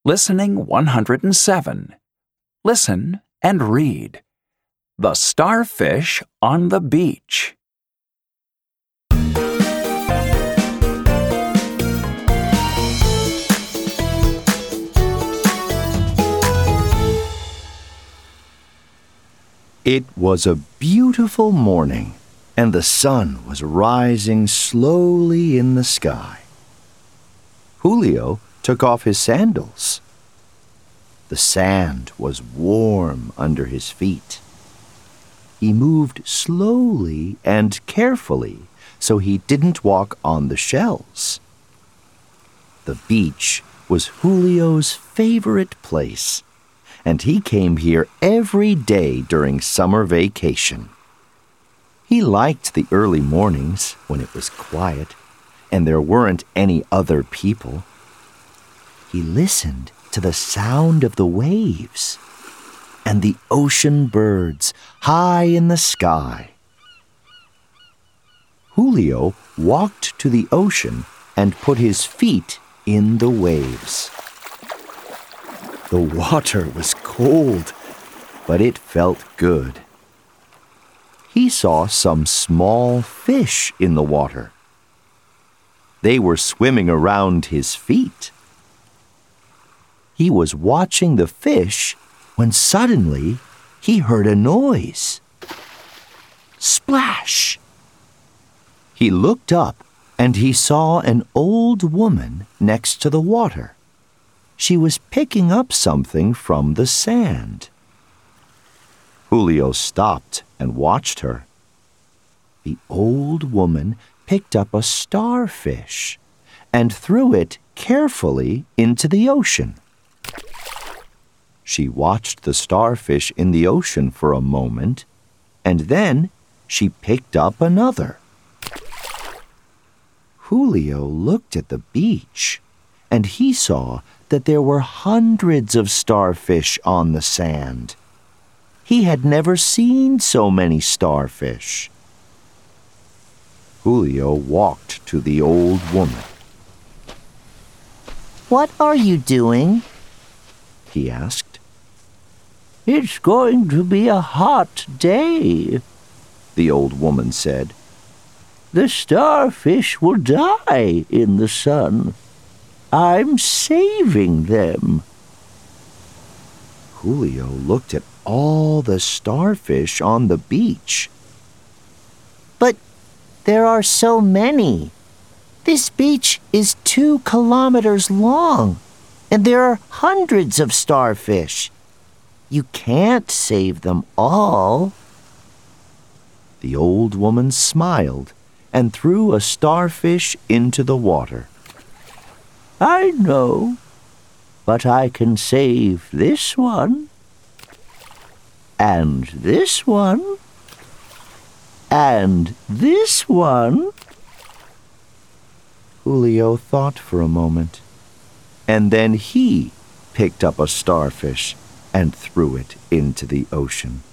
Listening 107. Listen and read. The Starfish on the Beach. It was a beautiful morning, and the sun was rising slowly in the sky. Julio took off his sandals. The sand was warm under his feet. He moved slowly and carefully so he didn't walk on the shells. The beach was Julio's favorite place, and he came here every day during summer vacation. He liked the early mornings when it was quiet and there weren't any other people. He listened to the sound of the waves and the ocean birds high in the sky. Julio walked to the ocean and put his feet in the waves. The water was cold, but it felt good. He saw some small fish in the water. They were swimming around his feet. He was watching the fish when suddenly he heard a noise. Splash! He looked up and he saw an old woman next to the water. She was picking up something from the sand. Julio stopped and watched her. The old woman picked up a starfish and threw it carefully into the ocean. She watched the starfish in the ocean for a moment, and then she picked up another. Julio looked at the beach, and he saw that there were hundreds of starfish on the sand. He had never seen so many starfish. Julio walked to the old woman. "What are you doing?" he asked. "It's going to be a hot day," the old woman said. "The starfish will die in the sun. I'm saving them." Julio looked at all the starfish on the beach. "But there are so many. This beach is 2 kilometers long, and there are hundreds of starfish. You can't save them all." The old woman smiled and threw a starfish into the water. "I know, but I can save this one, and this one, and this one." Julio thought for a moment, and then he picked up a starfish and threw it into the ocean.